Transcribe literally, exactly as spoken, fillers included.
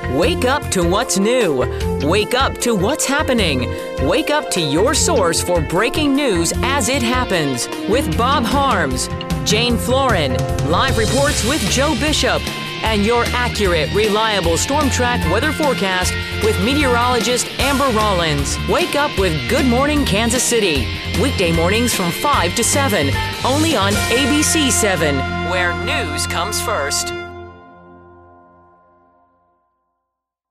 Wake up to what's new. Wake up to what's happening. Wake up to your source for breaking news as it happens with Bob Harms, Jane Florin, live reports with Joe Bishop, and your accurate, reliable Storm Track weather forecast with meteorologist Amber Rollins. Wake up with Good Morning Kansas City. Weekday mornings from five to seven, only on A B C seven, where news comes first.